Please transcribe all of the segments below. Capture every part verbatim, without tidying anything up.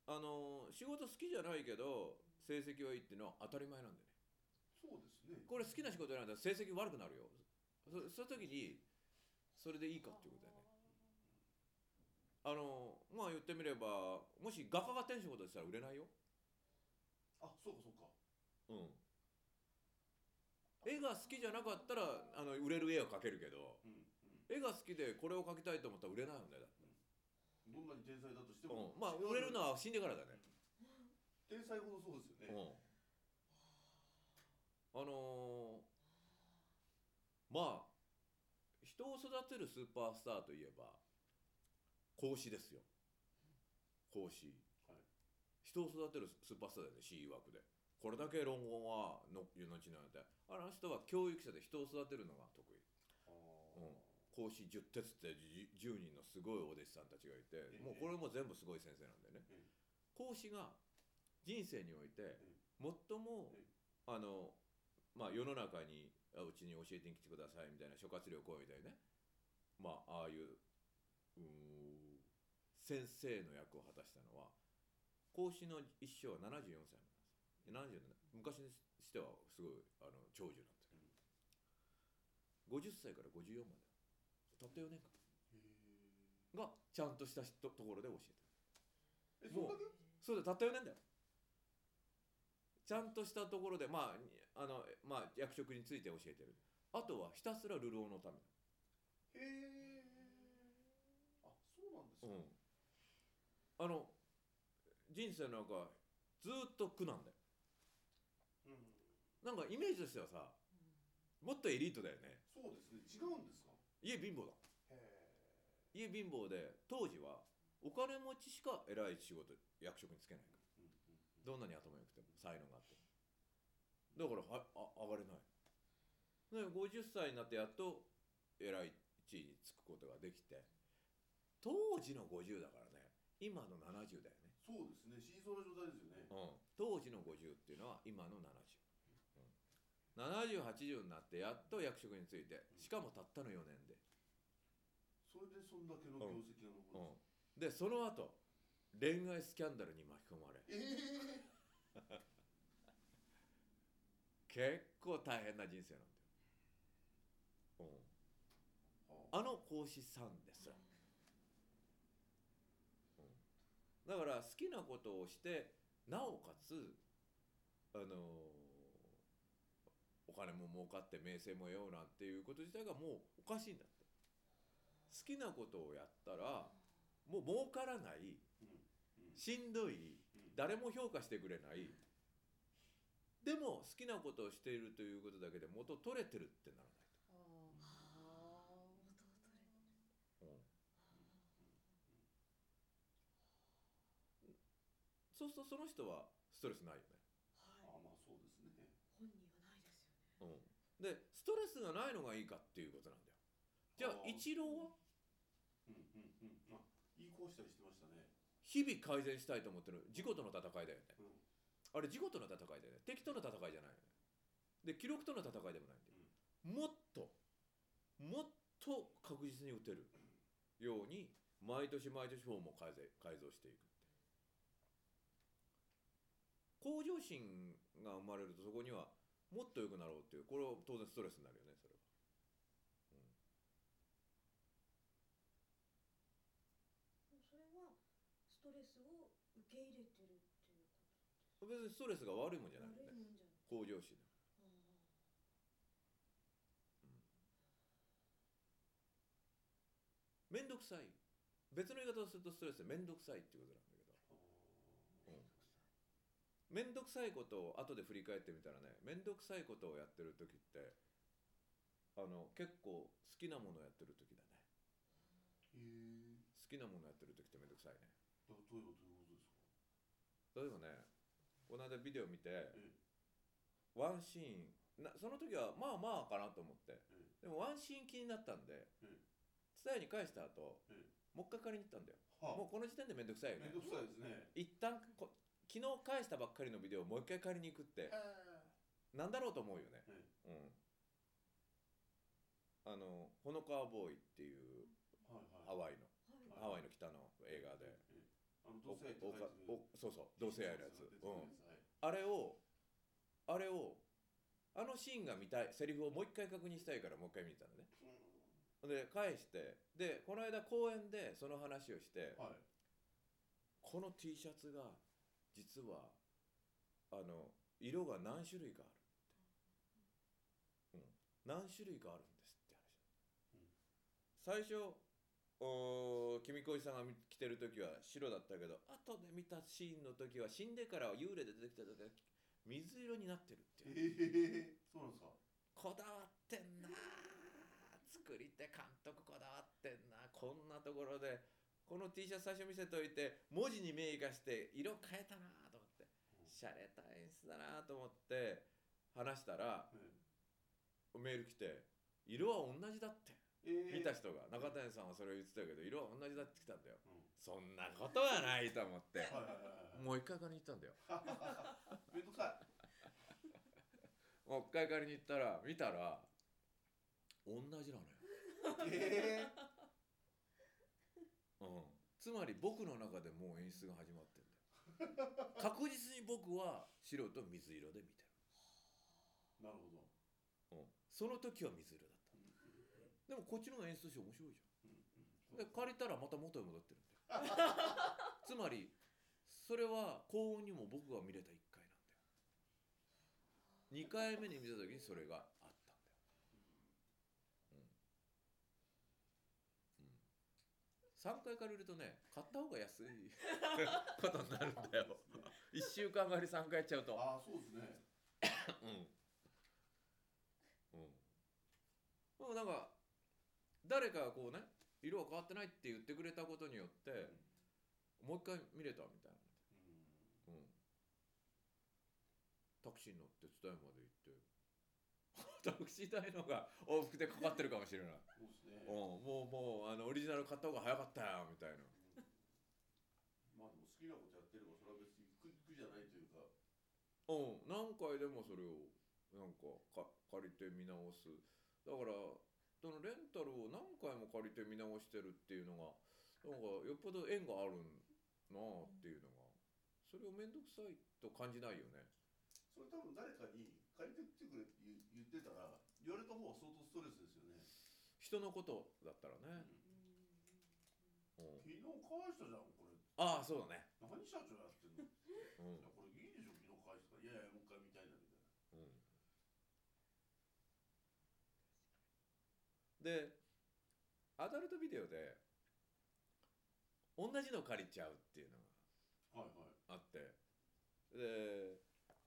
あの仕事好きじゃないけど成績はいいっていうのは当たり前なんだよね。 そうですね。 これ好きな仕事なんだら成績悪くなるよ。そそういう時にそれでいいかっていうことだよね。あのまあ言ってみればもし画家が天仕事したら売れないよ。 あ、そうかそうか。 うん。絵が好きじゃなかったらあの売れる絵を描けるけど、 うんうん。 絵が好きでこれを描きたいと思ったら売れないよね。だって、 どんなに天才だとしても、 うん、まあ売れるのは死んでからだね。 天才ほどそうですよね。 うん。あのーまあ人を育てるスーパースターといえば孔子ですよ。孔子。 はい。 人を育てるスーパースターだよね、詩曰くで。これだけ論語はの後ので、あの人は教育者で人を育てるのが得意。 あうん、 あ。 孔子十哲ってじゅうにんのすごいお弟子さんたちがいて、もうこれも全部すごい先生なんでね。 え孔子が人生においてえ最もえあの、まあ、世の中にうちに教えてに来てくださいみたいな諸葛亮講みたいなね、まあああいううーん先生の役を果たしたのは孔子の一生はななじゅうよんさいなんです。ななじゅうなな、昔にしてはすごいあの長寿なんですけど、ごじゅっさいからごじゅうよんまでたったよねんかんえへがちゃんとしたところで教えてえ。え、 る。もうそんだけ？ そうだ、たったよねんだよ。ちゃんとしたところで、まああのまあ、役職について教えてる。あとはひたすら流浪のため。 へえ。あ、そうなんですか。 うん、あの人生なんかずっと苦なんだよ。 うん。 なんかイメージとしてはさ、もっとエリートだよね。 そうですね。違うんですか。 家貧乏だ。 へ家貧乏で当時はお金持ちしか偉い仕事役職につけないから。 え。うんうん。 どんなに頭良くても才能があってもだからはあ上がれない。でごじゅっさいになってやっと偉い地位につくことができて、当時のごじゅうだからね、今のななじゅうだよね。 そうですね。死にそうな状態ですよね。 うん、当時のごじゅうっていうのは今のななじゅう、うん、ななじゅうはちじゅうになってやっと役職について、しかもたったのよねんで、 それでそんだけの業績が残るんうん、でその後恋愛スキャンダルに巻き込まれ、 ですか。ええ。 結構大変な人生なんだよ、うん、 はあの孔子さんですら、うん、だから好きなことをしてなおかつあのーお金も儲かって名声も得ようなんていうこと自体がもうおかしいんだって。好きなことをやったらもう儲からない、 うんうんしんどい、 うん誰も評価してくれない、でも好きなことをしているということだけで元取れてるってならないああ、元を取れてと、うん、そうするとその人はストレスないよね。 る。はい。 あ、まあそうですね。 本人はないですよね。 うん、でストレスがないのがいいかっていうことなんだよ。じゃああーイチローはうんうんうん。あ、いい子したりしてましたね。 日々改善したいと思ってる自己との戦いだよね。 うんあれ自己との戦いだよね。敵との戦いじゃないよね。で記録との戦いでもないんだよ。もっともっと確実に打てるように毎年毎年フォームを改善改造していくって。向上心が生まれるとそこにはもっと良くなろうっていう、これは当然ストレスになるよね、それは。 それはストレスを受け入れてるっていうこ別にストレスが悪いもんじと。 ゃないよね。 悪いもんじゃない。 向上心だ。 あめんどくさい、別の言い方をするとストレスでめんどくさいっていうことなんだけど、 ああ、めんどくさい。 めんどくさいことを後で振り返ってみたらね、めんどくさいことをやってる時ってあの結構好きなものをやってる時だね。 ーへえ。 好きなものをやってる時ってめんどくさいね。 どどういうことどういうことですか。 例えばね、この間ビデオ見てえワンシーンな、その時はまあまあかなと思って、 ええでもワンシーン気になったんでえ伝えに返した後ええもう一回借りに行ったんだよ。 はあもうこの時点でめんどくさいよね。 めんどくさいですね。 一旦こ昨日返したばっかりのビデオをもう一回借りに行くってなんだろうと思うよね。 えうん、あのほのかわボーイっていうはいはいハワイのはい。 ハワイの北の映画で、 えあの同性愛って書いてるおおそうそう同性愛のやつ、 出てうん、 くるやつ、はい、 あれをあれをあのシーンが見たい、セリフをもう一回確認したいからもう一回見たのね。で返して、でこの間公演でその話をして、 はい、 この T シャツが実はあの色が何種類かあるって、うん、何種類かあるんですって話、うん、最初お君小路さんが着てる時は白だったけど、後で見たシーンの時は死んでから幽霊で出てきた時は水色になってるっていう。 えー、そうなんですか。 こだわってんな、作り手監督こだわってんな、こんなところでこの T シャツ最初見せといて文字に目生かして色変えたなと思って、しゃれた演出だなと思って話したら、うん、メール来て色は同じだって、えー、見た人が中谷さんはそれを言ってたけど色は同じだって来たんだよ、うん、そんなことはないと思ってもう一回借りに行ったんだよめんどくさいもう一回借りに行ったら見たら同じなのよえーうん、つまり僕の中でもう演出が始まってんだよ確実に僕は白と水色で見てる。なるほど、うん、その時は水色だった、うん、でもこっちの演出として面白いじゃん、うんうん、で借りたらまた元に戻ってるんだよつまりそれは幸運にも僕が見れたいっかいなんだよ。にかいめに見た時にそれがあったんだよ、うんうん、さんかい借りるとね買った方が安いことになるんだよいっしゅうかん借りさんかいやっちゃうと。 ああそうですねうんうんでもなんか誰かがこうね色は変わってないって言ってくれたことによって、うん、もう一回見れたみたいな、うんうん、タクシーに乗って津田山まで行ってタクシー代のが往復でかかってるかもしれないそうですね、 うん、もうもうあのオリジナル買った方が早かったよみたいな、うん、 まあでも好きなことやってればそれは別に苦じゃないというか、 うん、何回でもそれをなんかか借りて見直す。だからそのレンタルを何回も借りて見直してるっていうのがなんかよっぽど縁があるなっていうのが、それを面倒くさいと感じないよね。 それ多分誰かに借りてきてくれって言ってたら言われた方は相当ストレスですよね。 人のことだったらね、 うん、昨日返したじゃんこれ。 ああそうだね。 何社長やってんの、うん、いやこれいいでしょ昨日返したから。いやいやもう一回見たいなみたいな、うん、 でアダルトビデオで同じの借りちゃうっていうのがあって、はいはい、で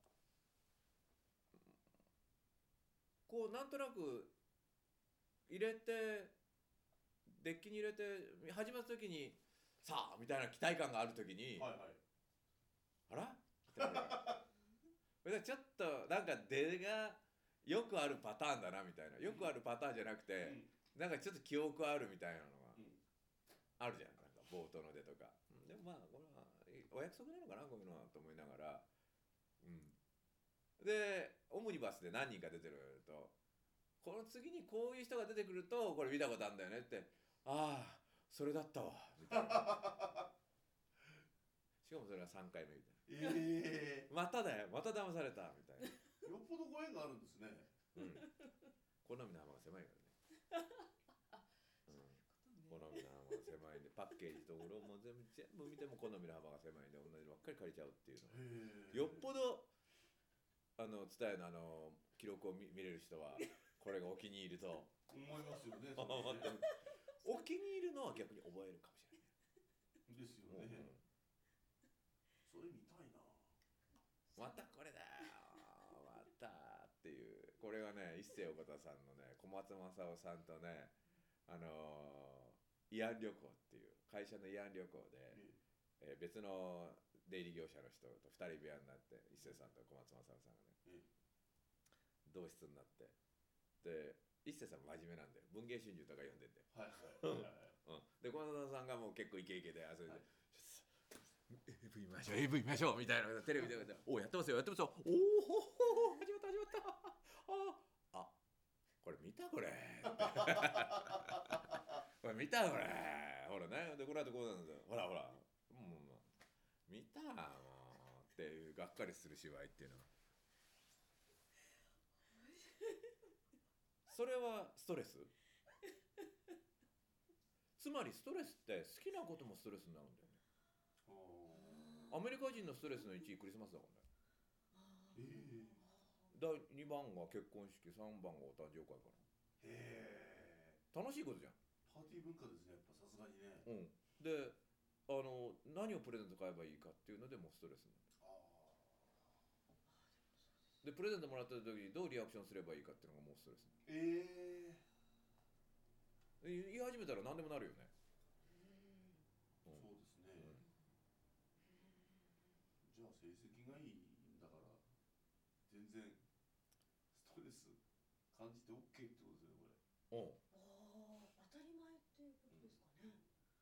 こうなんとなく入れてデッキに入れて始まった時にさあみたいな期待感がある時に、 はいはい、 あらみたいなちょっとなんか出がよくあるパターンだなみたいな、よくあるパターンじゃなくて、うん、なんかちょっと記憶あるみたいなのがあるじゃん、なんか冒頭の出とか、うん、でもまあこれはお約束なのかなこういうのはと思いながら、うん、でオムニバスで何人か出てるとこの次にこういう人が出てくるとこれ見たことあるんだよねって、ああそれだったわみたいなしかもそれはさんかいめみたいな、えー、まただよまた騙されたみたいなよっぽどご縁があるんですね、うん、 好みの幅が狭いからね好みの幅が狭いんでパッケージところも全部全部見ても好みの幅が狭いんで同じのばっかり借りちゃうっていうのよっぽどあのツタヤのあの記録を 見, 見れる人はこれがお気に入りと思いますよねお気に入りのは逆に覚えるかもしれないですよね、うん、それ見たいな。 またこれだよまたっていう、これがね一世横田さんのね小松政夫さんとねあのー、慰安旅行っていう会社の慰安旅行で、えー、別の出入り業者の人とふたり部屋になって一世さんと小松政夫さんがね、同室になってで一世さん真面目なんで文藝春秋とか読んでて、はいはいはいうん、で小松さんがもう結構イケイケで遊んで、はい、エーブイ 見ましょう エーブイ 見ましょうみたいなテレビでおやってますよやってますよおお始まった始まったああこれ見たこれこれ見たこれほらねでこの後こうなんですよほらほらもうたもうっていうがっかりする芝居っていうのはそれはストレス。つまりストレスって好きなこともストレスになるんだよね。アメリカ人のストレスのいちいクリスマスだからね。 えー、 だにばんが結婚式、さんばんがお誕生会かへな。楽しいことじゃん。 ーパーティー文化ですね、やっぱさすがにね。 うんであの何をプレゼント買えばいいかっていうのでもうストレスになる。 あでプレゼントもらった時にどうリアクションすればいいかっていうのがもうストレスになる。 ー、えー、 言い始めたら何でもなるよね。うんそうですね、 うんじゃあ成績がいいんだから全然ストレス感じて OK ってことですよね、これ。 うんああ、当たり前っていうことですかね。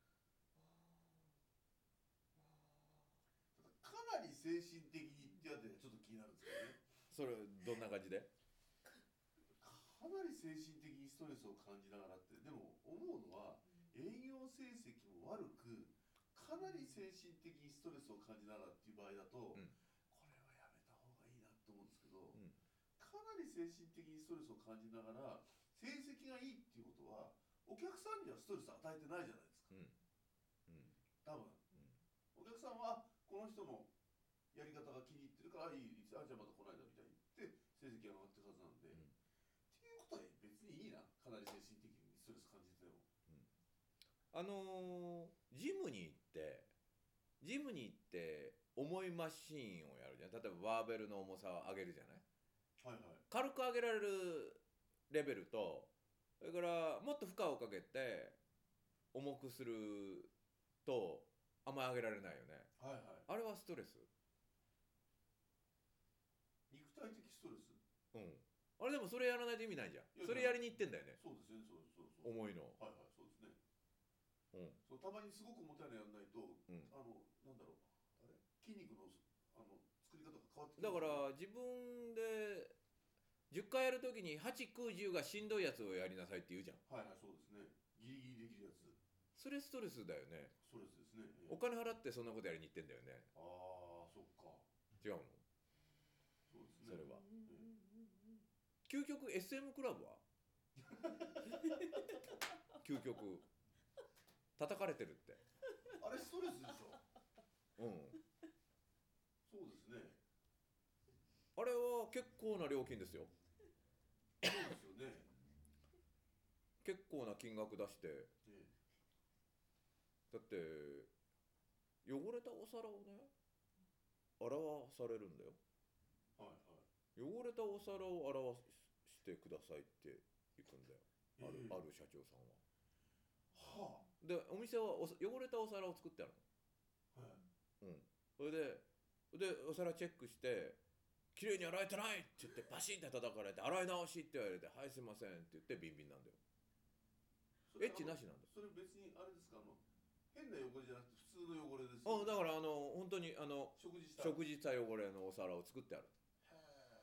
ただかなり精神的にってやってちょっと気になるんですけどね。 それどんな感じで。 かなり精神的にストレスを感じながらって、でも思うのは営業成績も悪くかなり精神的にストレスを感じながらっていう場合だと、 うんこれはやめた方がいいなと思うんですけど、 うんかなり精神的にストレスを感じながら成績がいいっていうことはお客さんにはストレス与えてないじゃないですか、 うんうん多分。お客さんはこの人のやり方が気に入ってるからいい、あじゃあまたこの間みたいに言って成績が上がってるはずなんで、 うんっていうことは別にいいな、かなり精神的にストレス感じてても。 あのージムに行ってジムに行って重いマシーンをやるじゃん。例えばバーベルの重さを上げるじゃない。 はいはい。 軽く上げられるレベルとそれからもっと負荷をかけて重くするとあんまり上げられないよね。 はいはい。 あれはストレス。 肉体的ストレス。 うんあれでもそれやらないと意味ないじゃん。 いやそれやりに行ってんだよね。 そうですね、そうそうそう。 重いの。 はいはい、そうですね。 うんそうたまにすごく重たいのやらないと、 うんあの、なんだろう、あれ筋肉のあの作り方が変わってきだかますよね。 ら自分でじゅっかいやるときにはち、きゅう、じゅうがしんどいやつをやりなさいって言うじゃん。 はいはい、そうですね。ギリギリできるやつ。 それストレスだよね。 ストレスですね。ええお金払ってそんなことやりに行ってんだよね。 ああ、そっか。 違うの。 そうですね。 それはうんうんうんうん。 究極 エスエム クラブは究極叩かれてるって。 あれストレスでしょ。 うんそうですね。 あれは結構な料金ですよ。 そうですよね。 結構な金額出してええだって汚れたお皿をね洗わされるんだよ。 はいはい。 汚れたお皿を洗わしてくださいって言くんだよ。ある、 ええある社長さんは。 はでお店はお汚れたお皿を作ってあるあ。はい。 の。うんそれででお皿チェックして綺麗に洗えてないって言ってパシンって叩かれて洗い直しって言われてはいすいませんって言ってビンビンなんだよ。 それエッチなしなんだ。 それ別にあれですか、あの変な汚れじゃなくて普通の汚れですよね。 あだからあの本当にあの食事した。 食事した汚れのお皿を作ってある。 へ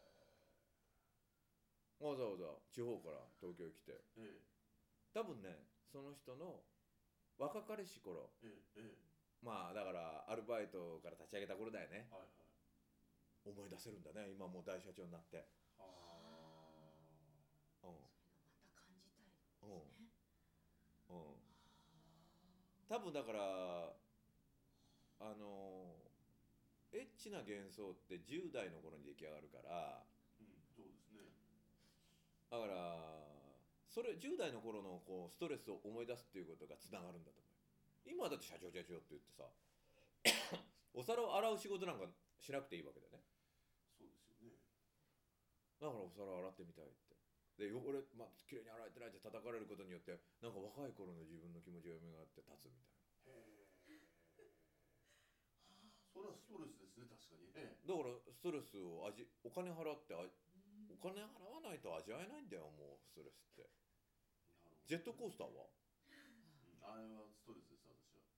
わざわざ地方から東京に来てえ。え多分ねその人の若かりし頃えええええ。 まあだからアルバイトから立ち上げた頃だよね。 はいはい。 思い出せるんだね今もう大社長になって。 あうんそういうのまた感じたいですうんね。 うん多分だからあのエッチな幻想ってじゅう代の頃に出来上がるからうん、そうですね。 だからそれじゅう代の頃のこうストレスを思い出すっていうことがつながるんだと思う。今だって社長社長って言ってさお皿を洗う仕事なんかしなくていいわけだよね。 そうですよね。 だからお皿洗ってみたいってで汚れ、まあ、綺麗に洗えてないって叩かれることによってなんか若い頃の自分の気持ちが蘇って立つみたいへえ。それはストレスですね、確かにね。 な。だからストレスを味お金払ってあお金払わないと味わえないんだよもうストレスって。 なるほど。 ジェットコースターはうん、あれはストレスです、私は。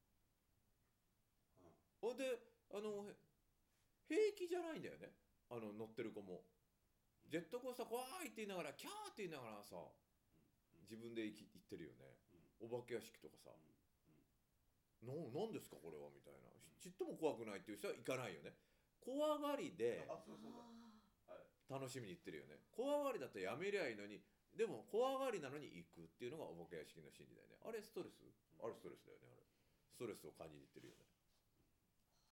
ほんであのへ平気じゃないんだよねあの乗ってる子も。ジェットコースター怖いって言いながらキャーって言いながらさ自分で行き行ってるよね。お化け屋敷とかさななんですかこれはみたいなちっともも怖くないっていう人は行かないよね。怖がりであ、そうそうだ。 あはい。 楽しみに行ってるよね。怖がりだとやめりゃいいのに、でも怖がりなのに行くっていうのがお化け屋敷の心理だよね。あれストレス、あれストレスだよね。あれストレスを感じに行ってるよね。